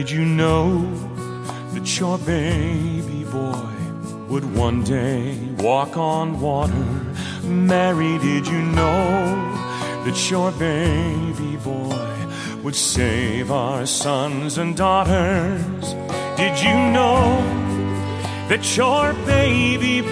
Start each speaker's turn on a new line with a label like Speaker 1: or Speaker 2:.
Speaker 1: did you know that your baby boy would one day walk on water? Mary, did you know that your baby boy would save our sons and daughters? Did you know that your baby